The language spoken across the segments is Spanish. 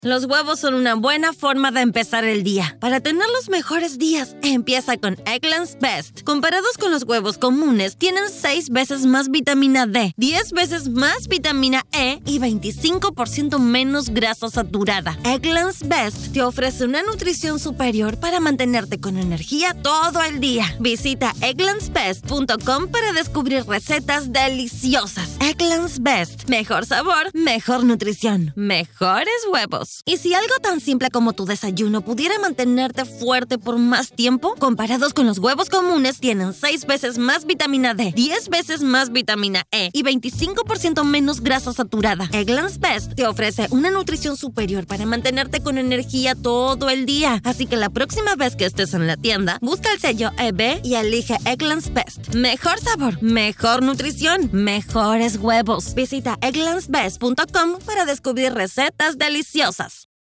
Los huevos son una buena forma de empezar el día. Para tener los mejores días, empieza con Eggland's Best. Comparados con los huevos comunes, tienen 6 veces más vitamina D, 10 veces más vitamina E y 25% menos grasa saturada. Eggland's Best te ofrece una nutrición superior para mantenerte con energía todo el día. Visita egglandsbest.com para descubrir recetas deliciosas. Eggland's Best. Mejor sabor, mejor nutrición, mejores huevos. ¿Y si algo tan simple como tu desayuno pudiera mantenerte fuerte por más tiempo? Comparados con los huevos comunes, tienen 6 veces más vitamina D, 10 veces más vitamina E y 25% menos grasa saturada. Eggland's Best te ofrece una nutrición superior para mantenerte con energía todo el día. Así que la próxima vez que estés en la tienda, busca el sello EB y elige Eggland's Best. Mejor sabor, mejor nutrición, mejores huevos. Visita egglandsbest.com para descubrir recetas deliciosas.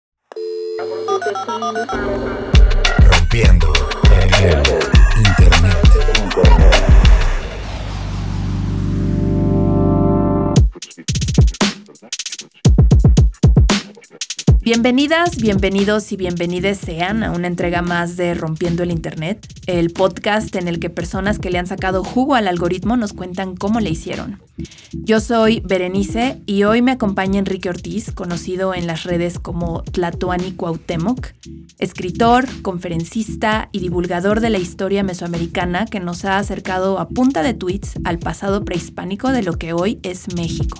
Rompiendo el internet. Bienvenidas, bienvenidos y bienvenides sean a una entrega más de Rompiendo el Internet, el podcast en el que personas que le han sacado jugo al algoritmo nos cuentan cómo le hicieron. Yo soy Berenice y hoy me acompaña Enrique Ortiz, conocido en las redes como Tlatoani Cuauhtémoc, escritor, conferencista y divulgador de la historia mesoamericana que nos ha acercado a punta de tweets al pasado prehispánico de lo que hoy es México.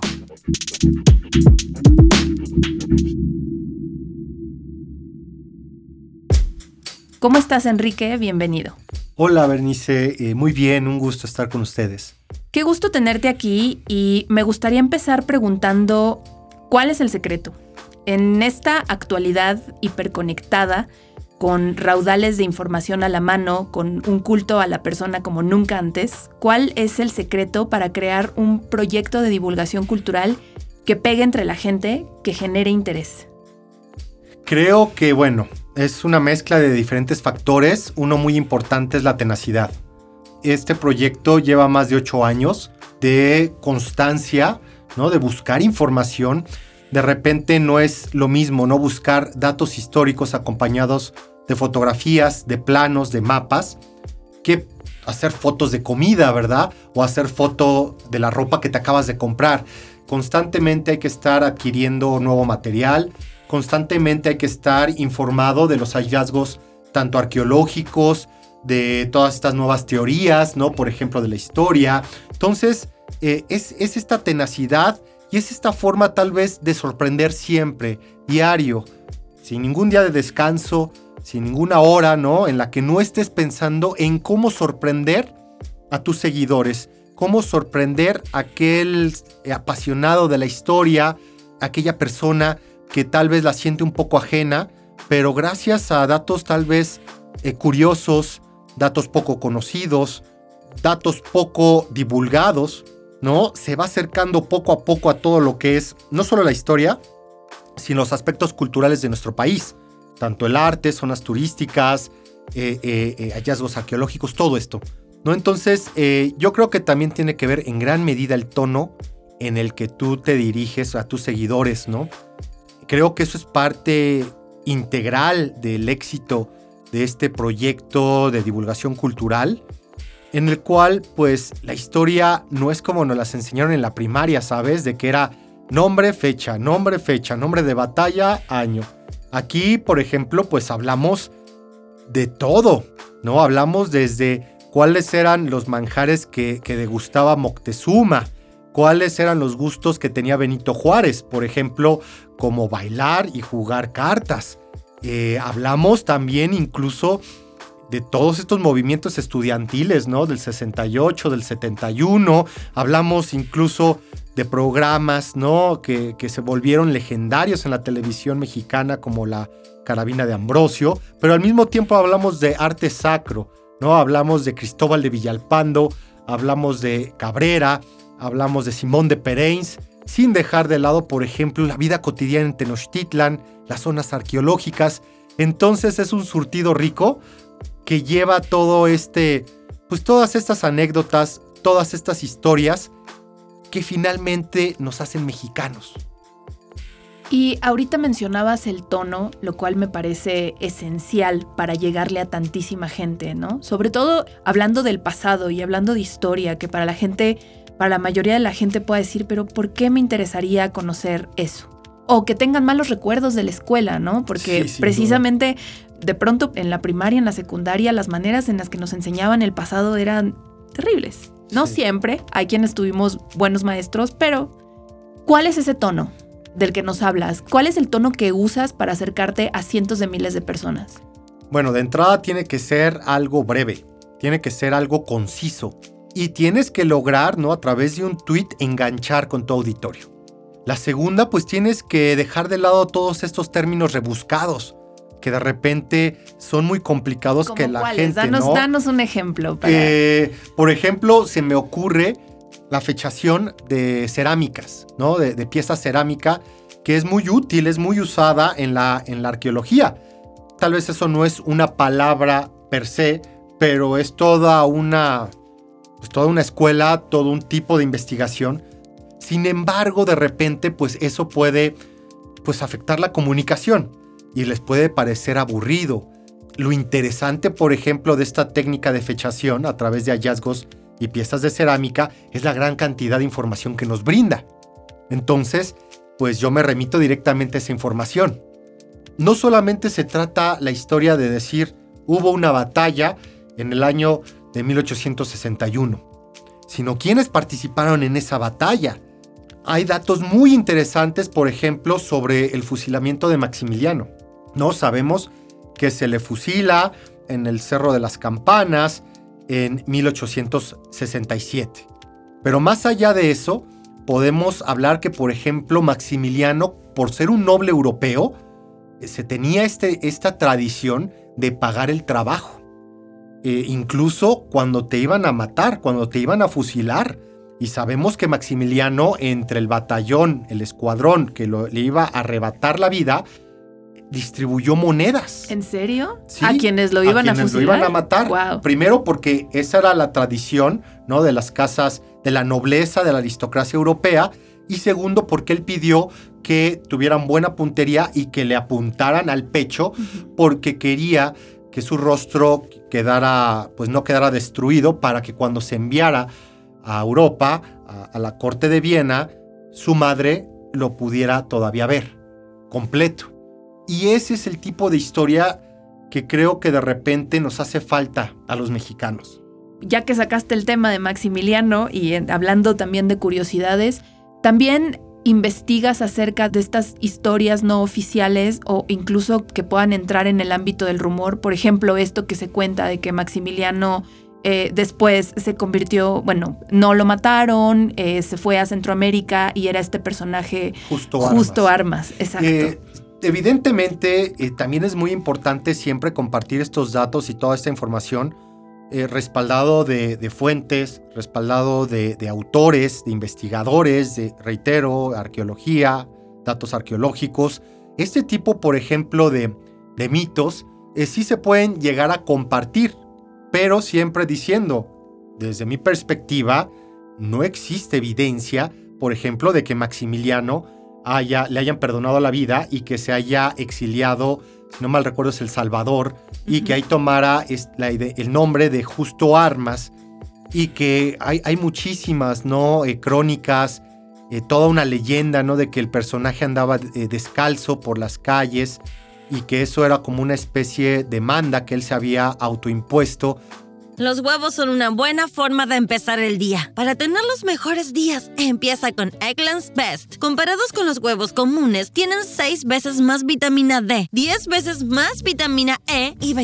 ¿Cómo estás, Enrique? Bienvenido. Hola, Bernice. Muy bien, un gusto estar con ustedes. Qué gusto tenerte aquí y me gustaría empezar preguntando ¿cuál es el secreto? En esta actualidad hiperconectada, con raudales de información a la mano, con un culto a la persona como nunca antes, ¿cuál es el secreto para crear un proyecto de divulgación cultural que pegue entre la gente, que genere interés? Creo que, es una mezcla de diferentes factores. Uno muy importante es la tenacidad. Este proyecto lleva más de 8 años de constancia, ¿no? De buscar información. De repente no es lo mismo, ¿no? Buscar datos históricos acompañados de fotografías, de planos, de mapas, que hacer fotos de comida, ¿verdad? O hacer foto de la ropa que te acabas de comprar. Constantemente hay que estar adquiriendo nuevo material. Constantemente hay que estar informado de los hallazgos tanto arqueológicos, de todas estas nuevas teorías, ¿no? Por ejemplo, de la historia. Entonces, es esta tenacidad y es esta forma tal vez de sorprender siempre, diario, sin ningún día de descanso, sin ninguna hora, ¿no? En la que no estés pensando en cómo sorprender a tus seguidores, cómo sorprender a aquel apasionado de la historia, aquella persona que tal vez la siente un poco ajena, pero gracias a datos tal vez curiosos, datos poco conocidos, datos poco divulgados, ¿no? Se va acercando poco a poco a todo lo que es no solo la historia, sino los aspectos culturales de nuestro país. Tanto el arte, zonas turísticas, hallazgos arqueológicos, todo esto, ¿no? Entonces, yo creo que también tiene que ver en gran medida el tono en el que tú te diriges a tus seguidores, ¿no? Creo que eso es parte integral del éxito de este proyecto de divulgación cultural, en el cual, pues, la historia no es como nos las enseñaron en la primaria, ¿sabes? De que era nombre, fecha, nombre de batalla, año. Aquí, por ejemplo, pues hablamos de todo, ¿no? Hablamos desde cuáles eran los manjares que degustaba Moctezuma, cuáles eran los gustos que tenía Benito Juárez, por ejemplo, como bailar y jugar cartas. Hablamos también incluso de todos estos movimientos estudiantiles, ¿no? Del 68, del 71. Hablamos incluso de programas, ¿no? Que se volvieron legendarios en la televisión mexicana, como la Carabina de Ambrosio. Pero al mismo tiempo hablamos de arte sacro, ¿no? Hablamos de Cristóbal de Villalpando, hablamos de Cabrera, hablamos de Simón de Pereins, sin dejar de lado, por ejemplo, la vida cotidiana en Tenochtitlan, las zonas arqueológicas. Entonces es un surtido rico que lleva todo todas estas anécdotas, todas estas historias que finalmente nos hacen mexicanos. Y ahorita mencionabas el tono, lo cual me parece esencial para llegarle a tantísima gente, ¿no? Sobre todo hablando del pasado y hablando de historia, que para la mayoría de la gente pueda decir, pero ¿por qué me interesaría conocer eso? O que tengan malos recuerdos de la escuela, ¿no? Porque precisamente de pronto en la primaria, en la secundaria, las maneras en las que nos enseñaban el pasado eran terribles. No siempre, hay quienes tuvimos buenos maestros, pero ¿cuál es ese tono del que nos hablas? ¿Cuál es el tono que usas para acercarte a cientos de miles de personas? Bueno, de entrada tiene que ser algo breve, tiene que ser algo conciso y tienes que lograr, ¿no?, a través de un tweet enganchar con tu auditorio. La segunda, pues tienes que dejar de lado todos estos términos rebuscados que de repente son muy complicados que la gente, Danos un ejemplo. Por ejemplo, se me ocurre la fechación de cerámicas, ¿no? De piezas cerámica, que es muy útil, es muy usada en la arqueología. Tal vez eso no es una palabra per se, pero es toda una escuela, todo un tipo de investigación. Sin embargo, de repente, pues eso puede afectar la comunicación y les puede parecer aburrido. Lo interesante, por ejemplo, de esta técnica de fechación a través de hallazgos y piezas de cerámica es la gran cantidad de información que nos brinda. Entonces, pues yo me remito directamente a esa información. No solamente se trata la historia de decir hubo una batalla en el año de 1861, sino quiénes participaron en esa batalla. Hay datos muy interesantes, por ejemplo, sobre el fusilamiento de Maximiliano. No sabemos que se le fusila en el Cerro de las Campanas en 1867. Pero más allá de eso, podemos hablar que, por ejemplo, Maximiliano, por ser un noble europeo, se tenía esta tradición de pagar el trabajo. Incluso cuando te iban a matar, cuando te iban a fusilar. Y sabemos que Maximiliano, entre el batallón, el escuadrón que le iba a arrebatar la vida, distribuyó monedas. ¿En serio? Sí, ¿A quienes lo iban a fusilar? Lo iban a matar. Wow. Primero porque esa era la tradición, ¿no?, de las casas, de la nobleza, de la aristocracia europea. Y segundo porque él pidió que tuvieran buena puntería y que le apuntaran al pecho, porque quería que su rostro no quedara destruido, para que cuando se enviara a Europa, a la corte de Viena, su madre lo pudiera todavía ver completo. Y ese es el tipo de historia que creo que de repente nos hace falta a los mexicanos. Ya que sacaste el tema de Maximiliano y hablando también de curiosidades, también investigas acerca de estas historias no oficiales o incluso que puedan entrar en el ámbito del rumor. Por ejemplo, esto que se cuenta de que Maximiliano después se convirtió, no lo mataron, se fue a Centroamérica y era este personaje Justo Armas. Exacto. Evidentemente, también es muy importante siempre compartir estos datos y toda esta información respaldado de fuentes, respaldado de autores, de investigadores, reitero, arqueología, datos arqueológicos. Este tipo, por ejemplo, de mitos sí se pueden llegar a compartir, pero siempre diciendo, desde mi perspectiva, no existe evidencia, por ejemplo, de que Maximiliano le hayan perdonado la vida y que se haya exiliado, si no mal recuerdo es El Salvador, y que ahí tomara el nombre de Justo Armas, y que hay muchísimas, ¿no?, crónicas, toda una leyenda, ¿no?, de que el personaje andaba descalzo por las calles y que eso era como una especie de manda que él se había autoimpuesto. Los huevos son una buena forma de empezar el día. Para tener los mejores días, empieza con Eggland's Best. Comparados con los huevos comunes, tienen 6 veces más vitamina D, 10 veces más vitamina E y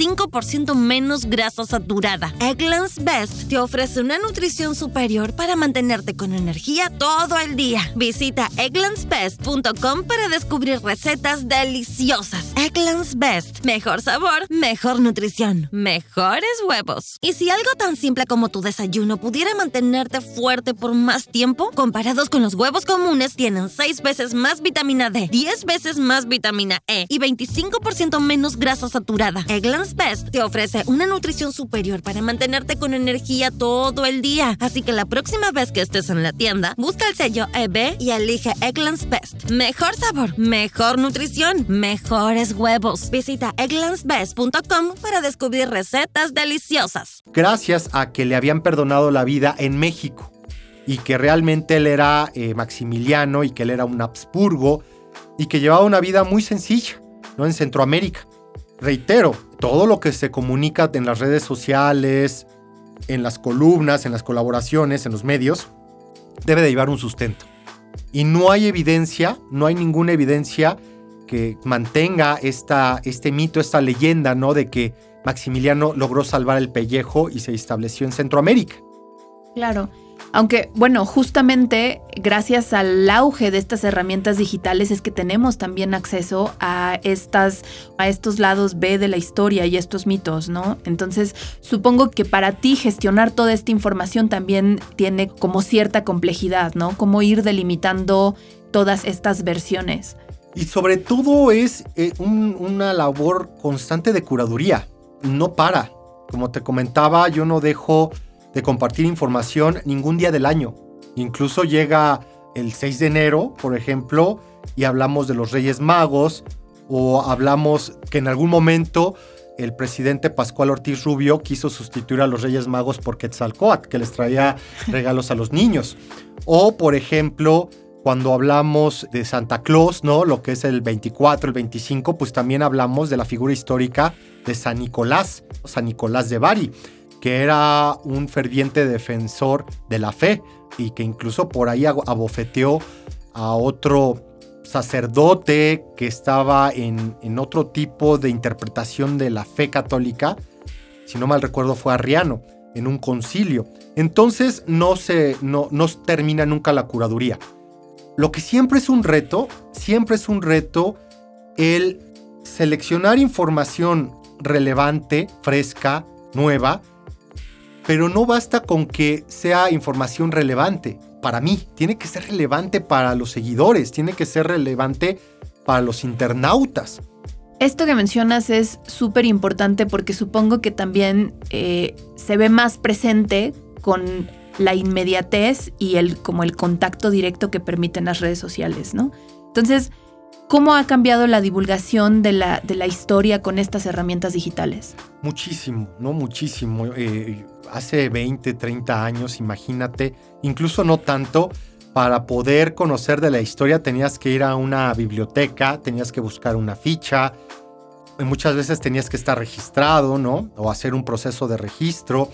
25% menos grasa saturada. Eggland's Best te ofrece una nutrición superior para mantenerte con energía todo el día. Visita egglandsbest.com para descubrir recetas deliciosas. Eggland's Best. Mejor sabor, mejor nutrición, mejores huevos. huevos. Y si algo tan simple como tu desayuno pudiera mantenerte fuerte por más tiempo, comparados con los huevos comunes, tienen 6 veces más vitamina D, 10 veces más vitamina E y 25% menos grasa saturada. Eggland's Best te ofrece una nutrición superior para mantenerte con energía todo el día. Así que la próxima vez que estés en la tienda, busca el sello EB y elige Eggland's Best. Mejor sabor, mejor nutrición, mejores huevos. Visita egglandsbest.com para descubrir recetas deliciosas. Gracias a que le habían perdonado la vida en México y que realmente él era Maximiliano y que él era un Habsburgo y que llevaba una vida muy sencilla, ¿no? En Centroamérica. Reitero, todo lo que se comunica en las redes sociales, en las columnas, en las colaboraciones, en los medios, debe de llevar un sustento. Y no hay evidencia, no hay ninguna evidencia que mantenga este mito, esta leyenda, ¿no? De que Maximiliano logró salvar el pellejo y se estableció en Centroamérica. Claro. Aunque, bueno, justamente gracias al auge de estas herramientas digitales es que tenemos también acceso a estos lados B de la historia y estos mitos, ¿no? Entonces, supongo que para ti gestionar toda esta información también tiene como cierta complejidad, ¿no? Cómo ir delimitando todas estas versiones. Y sobre todo es una labor constante de curaduría. No para. Como te comentaba, yo no dejo de compartir información ningún día del año. Incluso llega el 6 de enero, por ejemplo, y hablamos de los Reyes Magos, o hablamos que en algún momento el presidente Pascual Ortiz Rubio quiso sustituir a los Reyes Magos por Quetzalcóatl, que les traía regalos a los niños. O, por ejemplo, cuando hablamos de Santa Claus, ¿no? Lo que es el 24, el 25, pues también hablamos de la figura histórica de San Nicolás de Bari, que era un ferviente defensor de la fe y que incluso por ahí abofeteó a otro sacerdote que estaba en otro tipo de interpretación de la fe católica, si no mal recuerdo fue arriano, en un concilio. Entonces no termina nunca la curaduría. Lo que siempre es un reto el seleccionar información relevante, fresca, nueva, pero no basta con que sea información relevante. Para mí, tiene que ser relevante para los seguidores, tiene que ser relevante para los internautas. Esto que mencionas es súper importante porque supongo que también se ve más presente con la inmediatez y como el contacto directo que permiten las redes sociales, ¿no? Entonces, ¿cómo ha cambiado la divulgación de la historia con estas herramientas digitales? Muchísimo, ¿no? Muchísimo. Hace 20, 30 años, imagínate, incluso no tanto, para poder conocer de la historia tenías que ir a una biblioteca, tenías que buscar una ficha, muchas veces tenías que estar registrado, ¿no? O hacer un proceso de registro,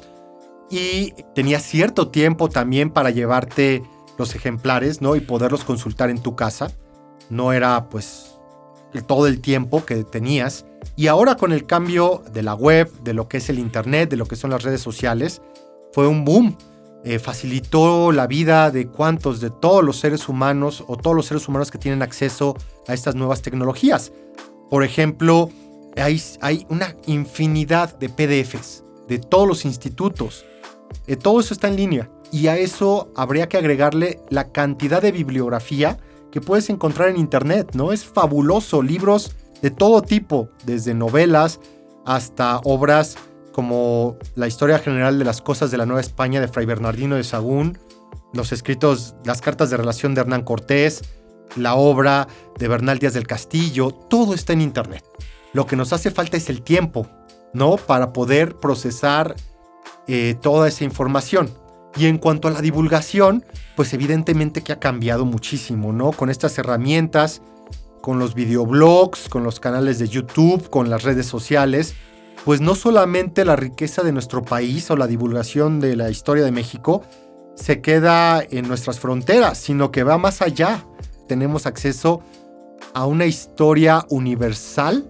y tenías cierto tiempo también para llevarte los ejemplares, ¿no? Y poderlos consultar en tu casa. No era, pues, todo el tiempo que tenías. Y ahora con el cambio de la web, de lo que es el internet, de lo que son las redes sociales, fue un boom. Facilitó la vida de todos los seres humanos o todos los seres humanos que tienen acceso a estas nuevas tecnologías. Por ejemplo, hay una infinidad de PDFs de todos los institutos. Todo eso está en línea. Y a eso habría que agregarle la cantidad de bibliografía que puedes encontrar en internet, ¿no? Es fabuloso, libros de todo tipo, desde novelas hasta obras como la historia general de las cosas de la Nueva España de Fray Bernardino de Sahagún, los escritos, las cartas de relación de Hernán Cortés, la obra de Bernal Díaz del Castillo, todo está en internet. Lo que nos hace falta es el tiempo, ¿no? Para poder procesar toda esa información. Y en cuanto a la divulgación, pues evidentemente que ha cambiado muchísimo, ¿no? Con estas herramientas, con los videoblogs, con los canales de YouTube, con las redes sociales, pues no solamente la riqueza de nuestro país o la divulgación de la historia de México se queda en nuestras fronteras, sino que va más allá. Tenemos acceso a una historia universal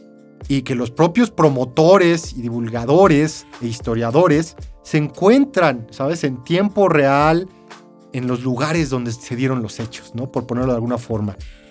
y que los propios promotores y divulgadores e historiadores se encuentran, ¿sabes?, en tiempo real en los lugares donde se dieron los hechos, ¿no? Por ponerlo de alguna forma.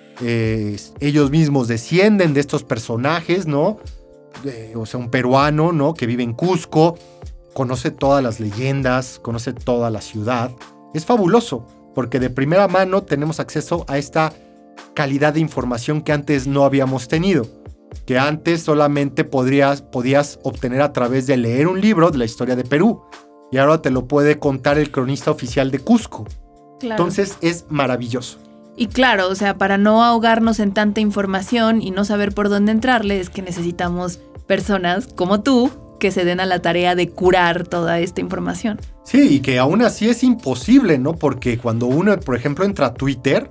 Ellos mismos descienden de estos personajes, ¿no? O sea, un peruano, ¿no?, que vive en Cusco, conoce todas las leyendas, conoce toda la ciudad. Es fabuloso, porque de primera mano tenemos acceso a esta calidad de información que antes no habíamos tenido, que antes solamente podías obtener a través de leer un libro de la historia de Perú, y ahora te lo puede contar el cronista oficial de Cusco. Claro. Entonces es maravilloso. Y claro, o sea, para no ahogarnos en tanta información y no saber por dónde entrarle, es que necesitamos personas como tú que se den a la tarea de curar toda esta información. Sí, y que aún así es imposible, ¿no? Porque cuando uno, por ejemplo, entra a Twitter,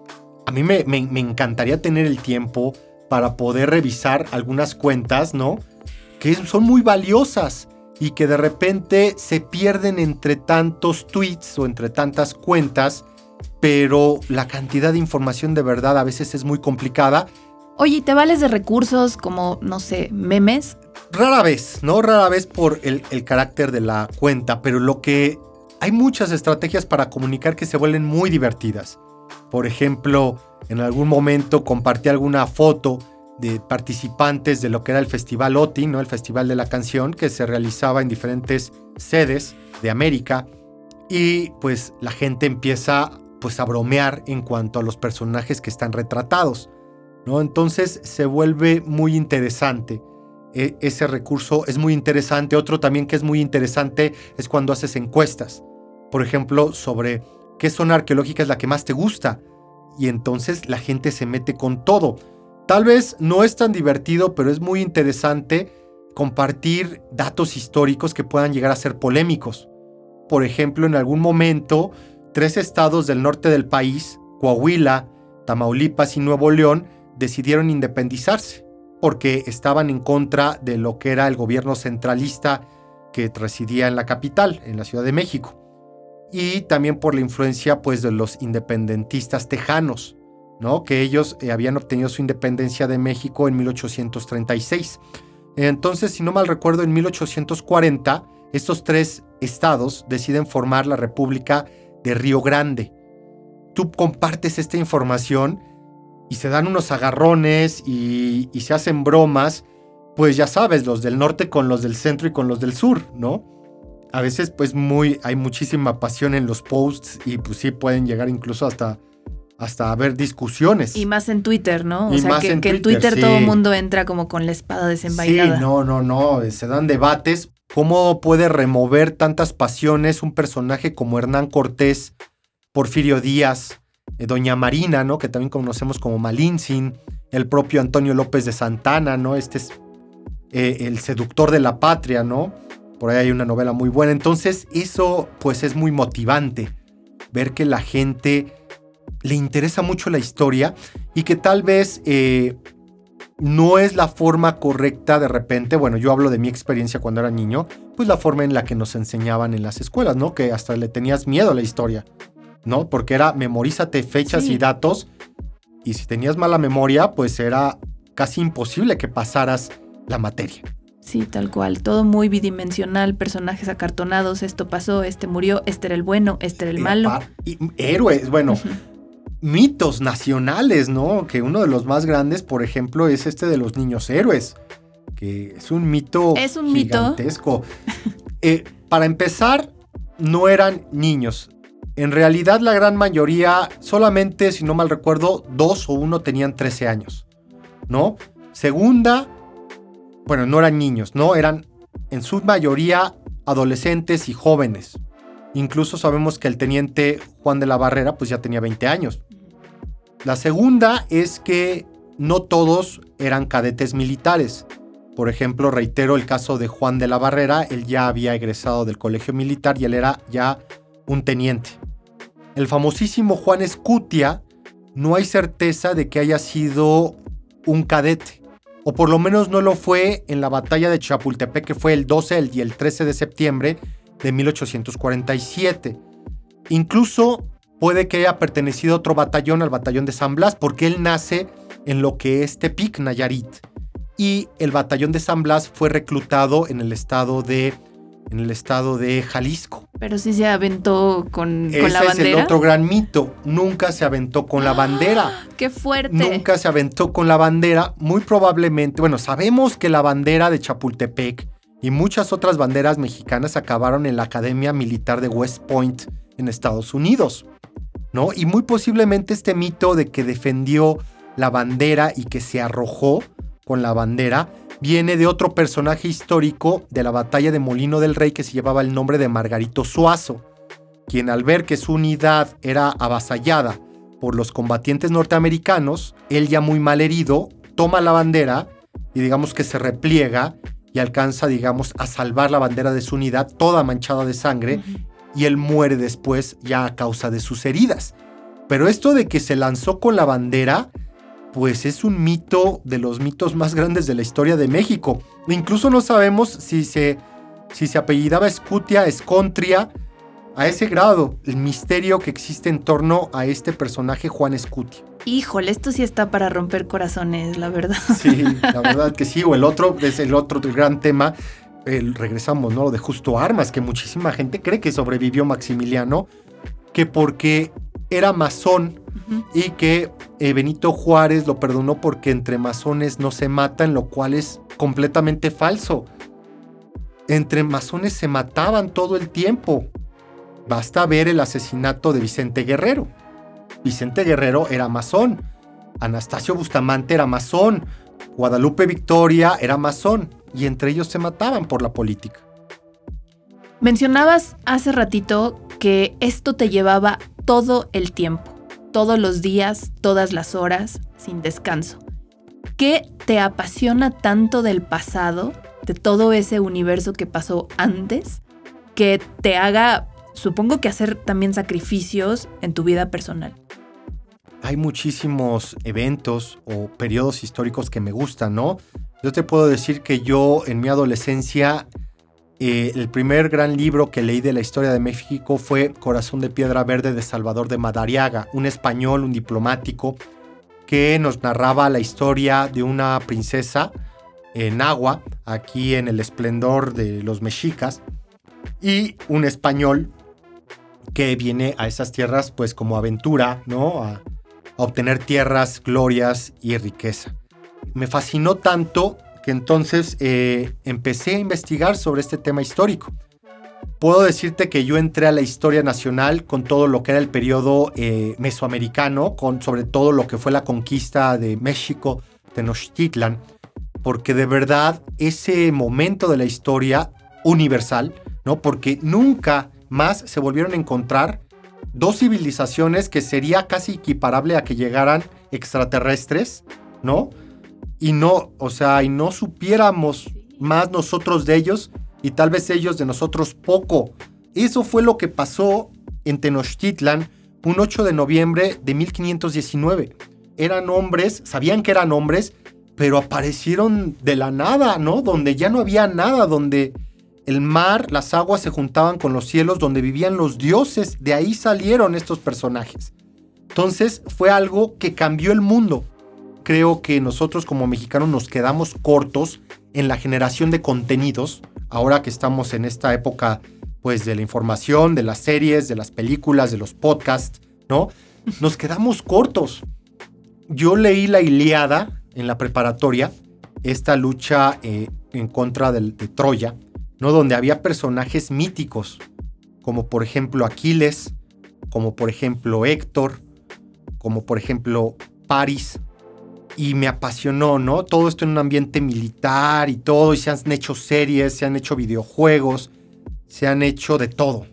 a mí me encantaría tener el tiempo para poder revisar algunas cuentas, ¿no? Que son muy valiosas y que de repente se pierden entre tantos tweets o entre tantas cuentas, pero la cantidad de información de verdad a veces es muy complicada. Oye, ¿te vales de recursos como, no sé, memes? Rara vez, ¿no? Rara vez por el carácter de la cuenta, pero hay muchas estrategias para comunicar que se vuelven muy divertidas. Por ejemplo, en algún momento compartí alguna foto de participantes de lo que era el Festival OTI, ¿no? El Festival de la Canción, que se realizaba en diferentes sedes de América. Y pues la gente empieza pues a bromear en cuanto a los personajes que están retratados, ¿no? Entonces se vuelve muy interesante. Ese recurso es muy interesante. Otro también que es muy interesante es cuando haces encuestas. Por ejemplo, sobre qué zona arqueológica es la que más te gusta. Y entonces la gente se mete con todo. Tal vez no es tan divertido, pero es muy interesante compartir datos históricos que puedan llegar a ser polémicos. Por ejemplo, en algún momento, 3 estados del norte del país, Coahuila, Tamaulipas y Nuevo León, decidieron independizarse porque estaban en contra de lo que era el gobierno centralista que residía en la capital, en la Ciudad de México. Y también por la influencia pues, de los independentistas tejanos, ¿no? Que ellos habían obtenido su independencia de México en 1836. Entonces, si no mal recuerdo, en 1840, estos 3 estados deciden formar la República de Río Grande. Tú compartes esta información y se dan unos agarrones y se hacen bromas, pues ya sabes, los del norte con los del centro y con los del sur, ¿no? A veces pues hay muchísima pasión en los posts y pues sí pueden llegar incluso hasta haber discusiones. Y más en Twitter, ¿no? O sea, que en Twitter sí. Todo el mundo entra como con la espada desenvainada. Sí, no, se dan debates. ¿Cómo puede remover tantas pasiones un personaje como Hernán Cortés, Porfirio Díaz, Doña Marina, ¿no? Que también conocemos como Malintzin, el propio Antonio López de Santana, ¿no? Este es el seductor de la patria, ¿no? Por ahí hay una novela muy buena. Entonces eso pues es muy motivante, ver que la gente le interesa mucho la historia y que tal vez no es la forma correcta de repente. Bueno, yo hablo de mi experiencia cuando era niño, pues la forma en la que nos enseñaban en las escuelas, ¿no? Que hasta le tenías miedo a la historia, ¿no? Porque era memorízate fechas y datos, y si tenías mala memoria, pues era casi imposible que pasaras la materia. Sí, tal cual. Todo muy bidimensional, personajes acartonados, esto pasó, este murió, este era el bueno, este era el malo. Y héroes, bueno, mitos nacionales, ¿no? Que uno de los más grandes, por ejemplo, es este de los niños héroes, que es un mito gigantesco. Para empezar, no eran niños. En realidad, la gran mayoría, solamente, si no mal recuerdo, 2 o 1 tenían 13 años, ¿no? Segunda, bueno, no eran niños, ¿no? Eran en su mayoría adolescentes y jóvenes. Incluso sabemos que el teniente Juan de la Barrera, pues ya tenía 20 años. La segunda es que no todos eran cadetes militares. Por ejemplo, reitero el caso de Juan de la Barrera, él ya había egresado del colegio militar y él era ya un teniente. El famosísimo Juan Escutia, no hay certeza de que haya sido un cadete, o por lo menos no lo fue en la batalla de Chapultepec, que fue el 12 y el 13 de septiembre de 1847. Incluso puede que haya pertenecido a otro batallón, al batallón de San Blas, porque él nace en lo que es Tepic, Nayarit, y el batallón de San Blas fue reclutado en el estado de Jalisco. Pero sí se aventó con la bandera. Ese es el otro gran mito. Nunca se aventó con la bandera. ¡Qué fuerte! Nunca se aventó con la bandera. Muy probablemente, bueno, sabemos que la bandera de Chapultepec y muchas otras banderas mexicanas acabaron en la Academia Militar de West Point en Estados Unidos, ¿no? Y muy posiblemente este mito de que defendió la bandera y que se arrojó con la bandera viene de otro personaje histórico de la batalla de Molino del Rey que se llevaba el nombre de Margarito Zuazo, quien al ver que su unidad era avasallada por los combatientes norteamericanos, él ya muy mal herido, toma la bandera y digamos que se repliega y alcanza, digamos, a salvar la bandera de su unidad toda manchada de sangre, y él muere después ya a causa de sus heridas. Pero esto de que se lanzó con la bandera, pues es un mito de los mitos más grandes de la historia de México. Incluso no sabemos si se apellidaba Escutia, Escontria, a ese grado, el misterio que existe en torno a este personaje Juan Escutia. Híjole, esto sí está para romper corazones, la verdad. Sí, la verdad que sí. O el otro gran tema, regresamos, ¿no? Lo de Justo Armas, que muchísima gente cree que sobrevivió Maximiliano, que porque era masón y que Benito Juárez lo perdonó porque entre masones no se matan, lo cual es completamente falso. Entre masones se mataban todo el tiempo. Basta ver el asesinato de Vicente Guerrero. Vicente Guerrero era masón. Anastasio Bustamante era masón. Guadalupe Victoria era masón. Y entre ellos se mataban por la política. Mencionabas hace ratito que esto te llevaba todo el tiempo. Todos los días, todas las horas, sin descanso. ¿Qué te apasiona tanto del pasado, de todo ese universo que pasó antes, que te haga, supongo que hacer también sacrificios en tu vida personal? Hay muchísimos eventos o periodos históricos que me gustan, ¿no? Yo te puedo decir que yo en mi adolescencia, el primer gran libro que leí de la historia de México fue Corazón de Piedra Verde de Salvador de Madariaga, un español, un diplomático, que nos narraba la historia de una princesa en agua, aquí en el esplendor de los mexicas, y un español que viene a esas tierras pues como aventura, ¿no? A obtener tierras, glorias y riqueza. Me fascinó tanto que entonces empecé a investigar sobre este tema histórico. Puedo decirte que yo entré a la historia nacional con todo lo que era el periodo mesoamericano, con sobre todo lo que fue la conquista de México, Tenochtitlan, porque de verdad ese momento de la historia universal, ¿no? Porque nunca más se volvieron a encontrar dos civilizaciones que sería casi equiparable a que llegaran extraterrestres, ¿no? Y no supiéramos más nosotros de ellos y tal vez ellos de nosotros poco. Eso fue lo que pasó en Tenochtitlan un 8 de noviembre de 1519. Eran hombres, sabían que eran hombres, pero aparecieron de la nada, ¿no? Donde ya no había nada, donde el mar, las aguas se juntaban con los cielos, donde vivían los dioses. De ahí salieron estos personajes. Entonces fue algo que cambió el mundo. Creo que nosotros como mexicanos nos quedamos cortos en la generación de contenidos, ahora que estamos en esta época pues de la información, de las series, de las películas, de los podcasts, ¿no? Nos quedamos cortos. Yo leí la Ilíada en la preparatoria, esta lucha en contra de Troya, ¿no? Donde había personajes míticos, como por ejemplo Aquiles, como por ejemplo Héctor, como por ejemplo Paris. Y me apasionó, ¿no? Todo esto en un ambiente militar y todo, y se han hecho series, se han hecho videojuegos, se han hecho de todo.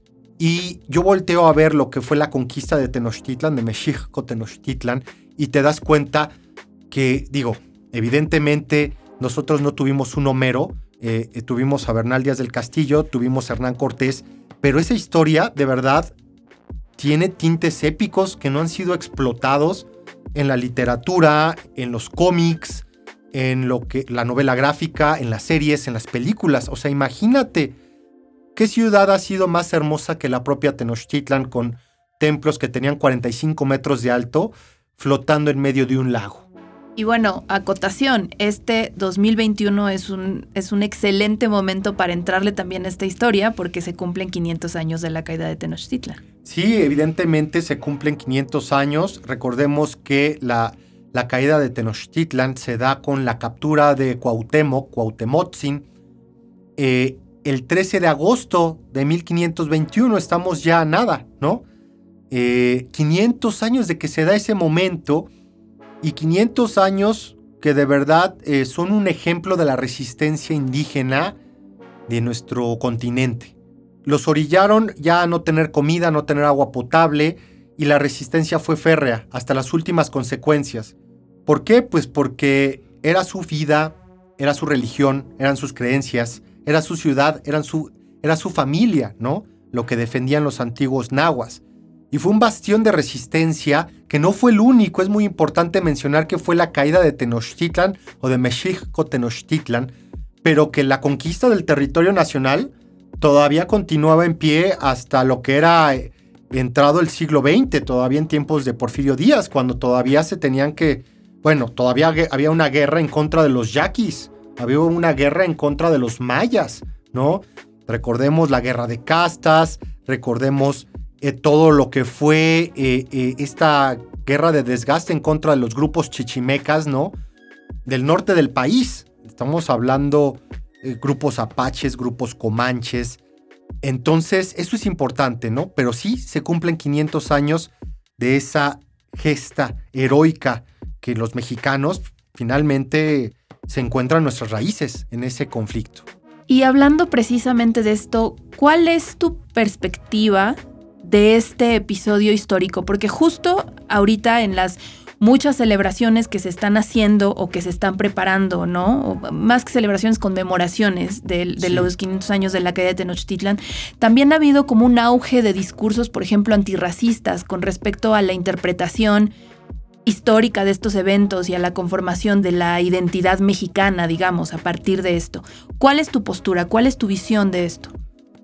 Y yo volteo a ver lo que fue la conquista de Tenochtitlan, de México Tenochtitlan, y te das cuenta que, digo, evidentemente nosotros no tuvimos un Homero, tuvimos a Bernal Díaz del Castillo, tuvimos a Hernán Cortés, pero esa historia, de verdad, tiene tintes épicos que no han sido explotados en la literatura, en los cómics, en la novela gráfica, en las series, en las películas. O sea, imagínate qué ciudad ha sido más hermosa que la propia Tenochtitlan, con templos que tenían 45 metros de alto, flotando en medio de un lago. Y bueno, acotación, este 2021 es un excelente momento para entrarle también a esta historia porque se cumplen 500 años de la caída de Tenochtitlan. Sí, evidentemente se cumplen 500 años. Recordemos que la caída de Tenochtitlan se da con la captura de Cuauhtémoc, Cuauhtémotzin, el 13 de agosto de 1521, estamos ya a nada, ¿no? 500 años de que se da ese momento y 500 años que de verdad son un ejemplo de la resistencia indígena de nuestro continente. Los orillaron ya a no tener comida, a no tener agua potable, y la resistencia fue férrea hasta las últimas consecuencias. ¿Por qué? Pues porque era su vida, era su religión, eran sus creencias, era su ciudad, era su familia, ¿no? Lo que defendían los antiguos nahuas. Y fue un bastión de resistencia que no fue el único. Es muy importante mencionar que fue la caída de Tenochtitlan o de Mexico Tenochtitlan, pero que la conquista del territorio nacional todavía continuaba en pie hasta lo que era entrado el siglo XX, todavía en tiempos de Porfirio Díaz, cuando todavía se tenían que... Bueno, todavía había una guerra en contra de los yaquis, había una guerra en contra de los mayas, ¿no? Recordemos la guerra de castas, recordemos todo lo que fue esta guerra de desgaste en contra de los grupos chichimecas, ¿no? Del norte del país. Estamos hablando grupos apaches, grupos comanches. Entonces, eso es importante, ¿no? Pero sí se cumplen 500 años de esa gesta heroica que los mexicanos finalmente se encuentran nuestras raíces en ese conflicto. Y hablando precisamente de esto, ¿cuál es tu perspectiva de este episodio histórico? Porque justo ahorita en las muchas celebraciones que se están haciendo o que se están preparando, ¿no? O más que celebraciones, conmemoraciones de los 500 años de la caída de Tenochtitlan, también ha habido como un auge de discursos, por ejemplo, antirracistas con respecto a la interpretación histórica de estos eventos y a la conformación de la identidad mexicana, digamos, a partir de esto. ¿Cuál es tu postura? ¿Cuál es tu visión de esto?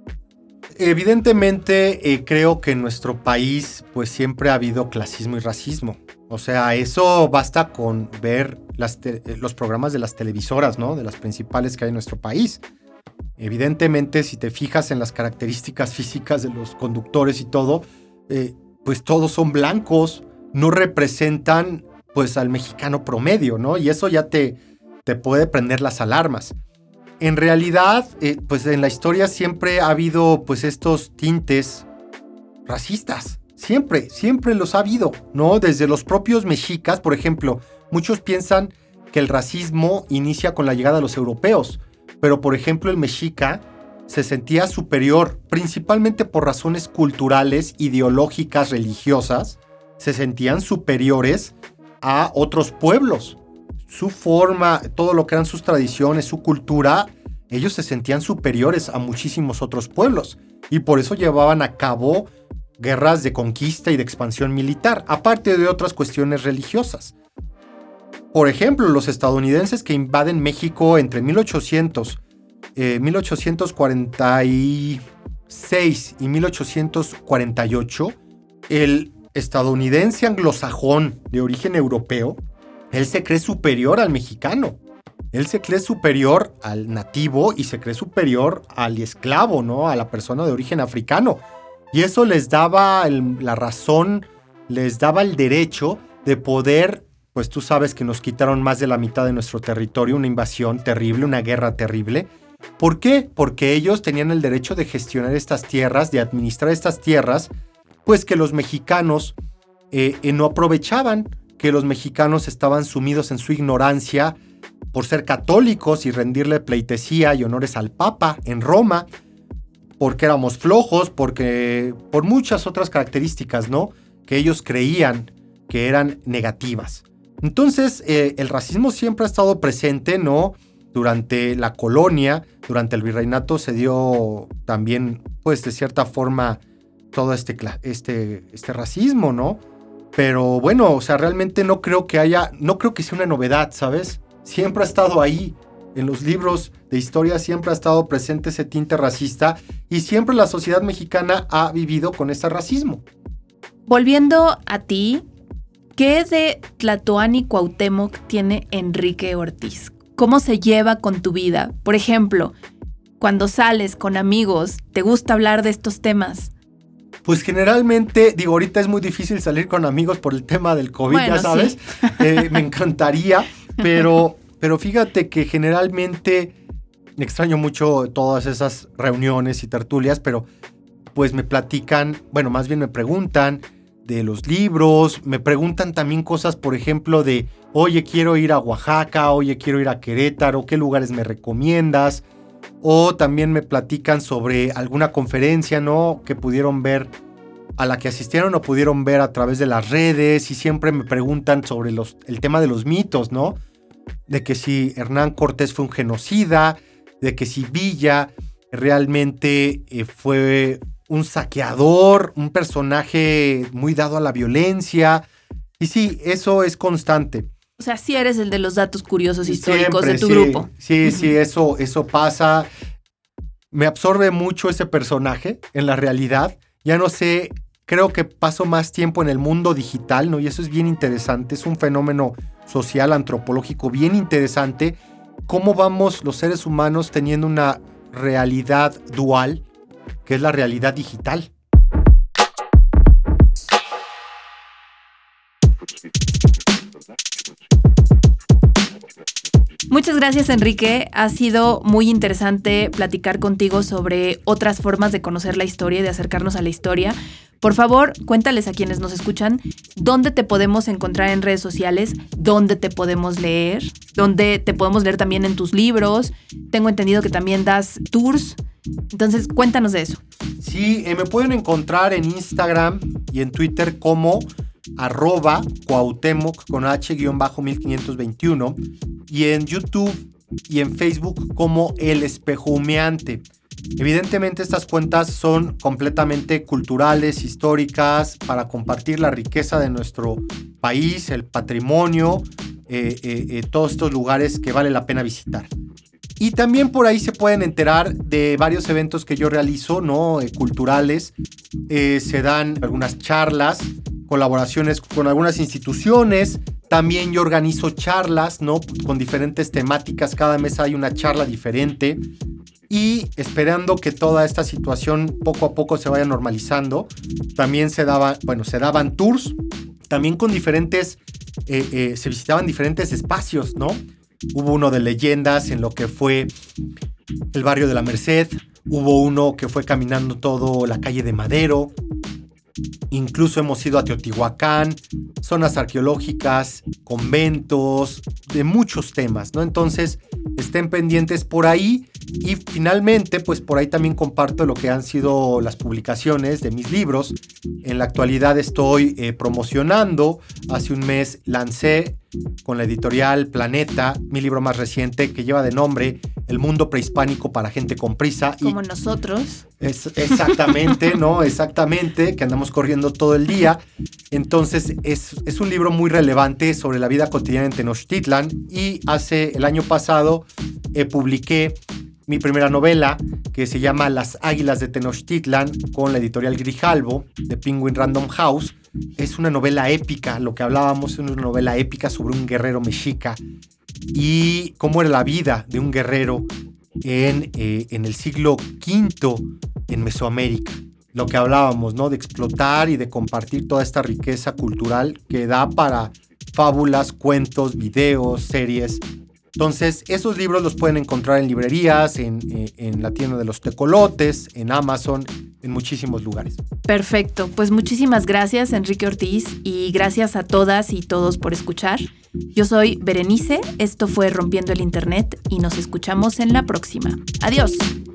Evidentemente, creo que en nuestro país pues siempre ha habido clasismo y racismo. O sea, eso basta con ver los programas de las televisoras, ¿no? De las principales que hay en nuestro país. Evidentemente, si te fijas en las características físicas de los conductores y todo, pues todos son blancos, no representan pues al mexicano promedio, ¿no? Y eso ya te puede prender las alarmas. En realidad, pues en la historia siempre ha habido pues estos tintes racistas. Siempre los ha habido, ¿no? Desde los propios mexicas, por ejemplo, muchos piensan que el racismo inicia con la llegada de los europeos, pero por ejemplo el mexica se sentía superior, principalmente por razones culturales, ideológicas, religiosas, se sentían superiores a otros pueblos. Su forma, todo lo que eran sus tradiciones, su cultura, ellos se sentían superiores a muchísimos otros pueblos y por eso llevaban a cabo guerras de conquista y de expansión militar, aparte de otras cuestiones religiosas. Por ejemplo, los estadounidenses que invaden México entre 1846 y 1848, el estadounidense anglosajón de origen europeo, él se cree superior al mexicano. Él se cree superior al nativo y se cree superior al esclavo, ¿no? A la persona de origen africano. Y eso les daba la razón, les daba el derecho de poder, pues tú sabes que nos quitaron más de la mitad de nuestro territorio, una invasión terrible, una guerra terrible. ¿Por qué? Porque ellos tenían el derecho de gestionar estas tierras, de administrar estas tierras, pues que los mexicanos no aprovechaban, que los mexicanos estaban sumidos en su ignorancia por ser católicos y rendirle pleitesía y honores al Papa en Roma, porque éramos flojos, porque por muchas otras características, ¿no? Que ellos creían que eran negativas. Entonces, el racismo siempre ha estado presente, ¿no? Durante la colonia, durante el virreinato se dio también, pues de cierta forma, todo este racismo, ¿no? Pero bueno, o sea, realmente no creo que sea una novedad, ¿sabes? Siempre ha estado ahí. En los libros de historia siempre ha estado presente ese tinte racista y siempre la sociedad mexicana ha vivido con ese racismo. Volviendo a ti, ¿qué de Tlatoani Cuauhtémoc tiene Enrique Ortiz? ¿Cómo se lleva con tu vida? Por ejemplo, cuando sales con amigos, ¿te gusta hablar de estos temas? Pues generalmente, ahorita es muy difícil salir con amigos por el tema del COVID, bueno, ya sabes. Sí. Me encantaría, pero fíjate que generalmente extraño mucho todas esas reuniones y tertulias, pero pues me platican, bueno, más bien me preguntan de los libros, me preguntan también cosas, por ejemplo, de, oye, quiero ir a Oaxaca, oye, quiero ir a Querétaro, ¿qué lugares me recomiendas? O también me platican sobre alguna conferencia, ¿no?, que pudieron ver, a la que asistieron o pudieron ver a través de las redes, y siempre me preguntan sobre el tema de los mitos, ¿no? De que si Hernán Cortés fue un genocida, de que si Villa realmente fue un saqueador, un personaje muy dado a la violencia. Y sí, eso es constante. O sea, sí eres el de los datos curiosos históricos siempre, de tu grupo. Sí, sí, eso pasa. Me absorbe mucho ese personaje en la realidad. Ya no sé, creo que paso más tiempo en el mundo digital, ¿no? Y eso es bien interesante. Es un fenómeno social, antropológico bien interesante. Cómo vamos los seres humanos teniendo una realidad dual, que es la realidad digital. Muchas gracias, Enrique. Ha sido muy interesante platicar contigo sobre otras formas de conocer la historia y de acercarnos a la historia. Por favor, cuéntales a quienes nos escuchan dónde te podemos encontrar en redes sociales, dónde te podemos leer, dónde te podemos leer también en tus libros. Tengo entendido que también das tours. Entonces, cuéntanos de eso. Sí, me pueden encontrar en Instagram y en Twitter como @Cuauhtémoc con H-1521 y en YouTube y en Facebook como El Espejo Humeante. Evidentemente estas cuentas son completamente culturales, históricas, para compartir la riqueza de nuestro país, el patrimonio, todos estos lugares que vale la pena visitar. Y también por ahí se pueden enterar de varios eventos que yo realizo, ¿no? Culturales. Se dan algunas charlas, colaboraciones con algunas instituciones. También yo organizo charlas, ¿no?, con diferentes temáticas. Cada mes hay una charla diferente. Y esperando que toda esta situación poco a poco se vaya normalizando, también se daban tours, también con diferentes, se visitaban diferentes espacios, ¿no? Hubo uno de leyendas en lo que fue el barrio de la Merced, hubo uno que fue caminando todo la calle de Madero, incluso hemos ido a Teotihuacán, zonas arqueológicas, conventos, de muchos temas, ¿no? Entonces, estén pendientes por ahí. Y finalmente, pues por ahí también comparto lo que han sido las publicaciones de mis libros. En la actualidad estoy promocionando. Hace un mes lancé con la editorial Planeta mi libro más reciente, que lleva de nombre El mundo prehispánico para gente con prisa. Como nosotros. Exactamente, ¿no? Exactamente, que andamos corriendo todo el día. Entonces es un libro muy relevante sobre la vida cotidiana en Tenochtitlan. Y el año pasado publiqué mi primera novela, que se llama Las Águilas de Tenochtitlan, con la editorial Grijalbo, de Penguin Random House. Es una novela épica, lo que hablábamos es una novela épica sobre un guerrero mexica y cómo era la vida de un guerrero en el siglo V en Mesoamérica. Lo que hablábamos, ¿no?, de explotar y de compartir toda esta riqueza cultural que da para fábulas, cuentos, videos, series. Entonces, esos libros los pueden encontrar en librerías, en la tienda de los tecolotes, en Amazon, en muchísimos lugares. Perfecto. Pues muchísimas gracias, Enrique Ortiz, y gracias a todas y todos por escuchar. Yo soy Berenice, esto fue Rompiendo el Internet y nos escuchamos en la próxima. Adiós.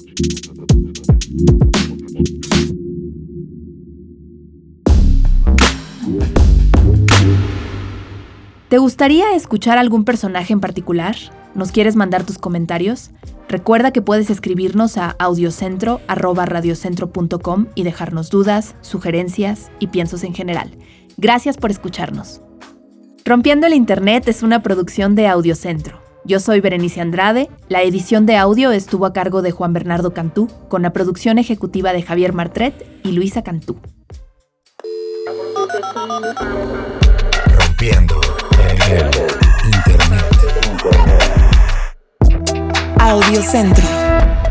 ¿Te gustaría escuchar algún personaje en particular? ¿Nos quieres mandar tus comentarios? Recuerda que puedes escribirnos a audiocentro@radiocentro.com y dejarnos dudas, sugerencias y piensos en general. Gracias por escucharnos. Rompiendo el Internet es una producción de Audiocentro. Yo soy Berenice Andrade, la edición de audio estuvo a cargo de Juan Bernardo Cantú, con la producción ejecutiva de Javier Martret y Luisa Cantú. Rompiendo el Internet. Audiocentro.